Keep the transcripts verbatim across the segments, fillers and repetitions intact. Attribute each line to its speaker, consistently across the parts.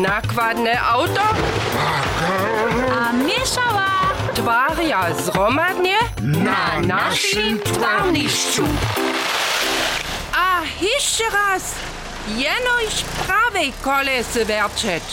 Speaker 1: Nakładne auto?
Speaker 2: A mieszała.
Speaker 1: Twarja zromadnie
Speaker 3: Na naszym twarniszczu.
Speaker 1: A jeszcze raz, jenoś prawej kolesy werczeć.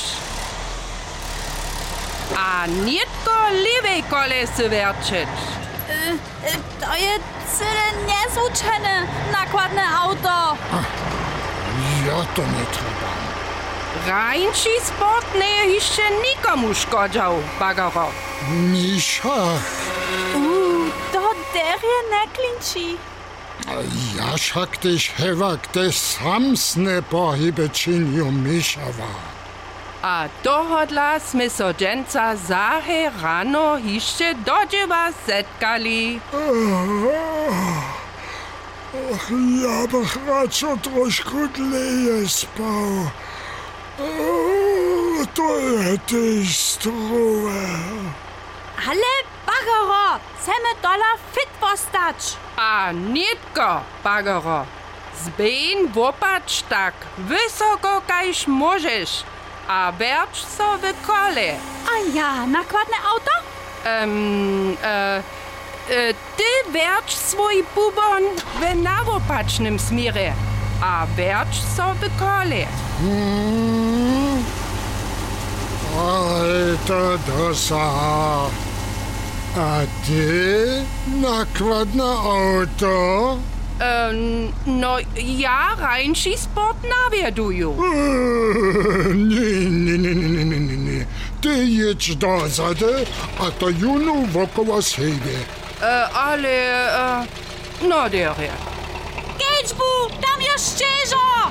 Speaker 1: A nietko lewej kolesy werczeć.
Speaker 2: Y, y, to jest cyle niezwyczajne nakładne auto.
Speaker 3: Ja to nie trzeba.
Speaker 1: Rańczy sport nie jeszcze nikomu szkodził, Bagaro.
Speaker 3: Misza,
Speaker 2: Uuu, to derje nie klinči.
Speaker 3: ja však tyž hevak te samsne pohyby činju Mišava.
Speaker 1: A dohodla sme so dženca zahe rano ještě dodživa setkali.
Speaker 3: Ja bych radšo trošku dleje spal. To je tyž struve.
Speaker 2: Ale Bagaro, chceme dola fit postać.
Speaker 1: A nitko, Bagaro, zbejn wopač tak wysoko, kajž możesz, a werč so w kole.
Speaker 2: A ja, nakładne auto?
Speaker 1: Um, e, e, ty werč swój bubon w nawopacznym smierze, a werč so w kole.
Speaker 3: Hmm. Alter dosa. A ty nakładne auto?
Speaker 1: Um, no, ja rańszy sport nawieduju.
Speaker 3: Nie, nie, nie, nie, nie, nie, nie. Ty jedź dozady, a to junu wokoło siebie.
Speaker 1: E, ale, e, no derje.
Speaker 2: Gedźbu, tam jest szczerzo!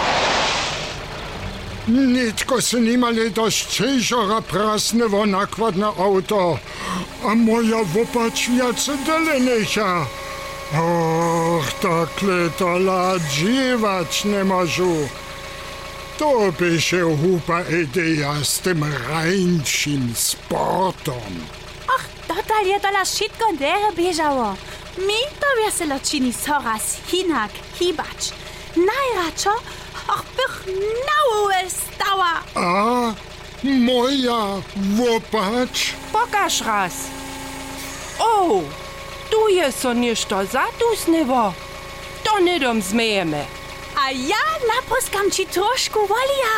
Speaker 3: Nitko se nimali dość ciężara prasnewo nakładne auto, a moja wopač wiace delenecha. Och, takle to la dziwać nie możu. To by się hupa idea z tym rańczym sportom.
Speaker 2: Och, total je dola wszystko dere bieżało. Mi to weselo čini soraz hinak hibacz. Najradšo, och bych na ułe stała.
Speaker 3: A moja wopač?
Speaker 1: Pokaż raz. O, tu jest so ništo zatusnewo. To nie dom zmejemy.
Speaker 2: A ja naposkam ci troszkę wolia.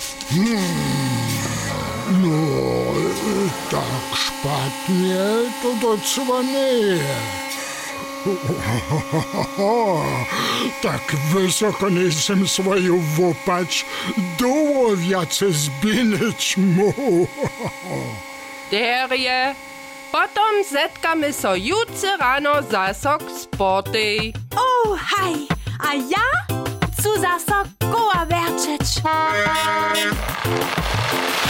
Speaker 3: No, tak szpatnie to docela nie jest. Tak wysoko nie jestem swoją wopač dołowiace zbineć mu.
Speaker 1: Derje, potom zetkamy so jutce rano zasok sporty.
Speaker 2: O, haj, a ja cu zasa koła werczeć.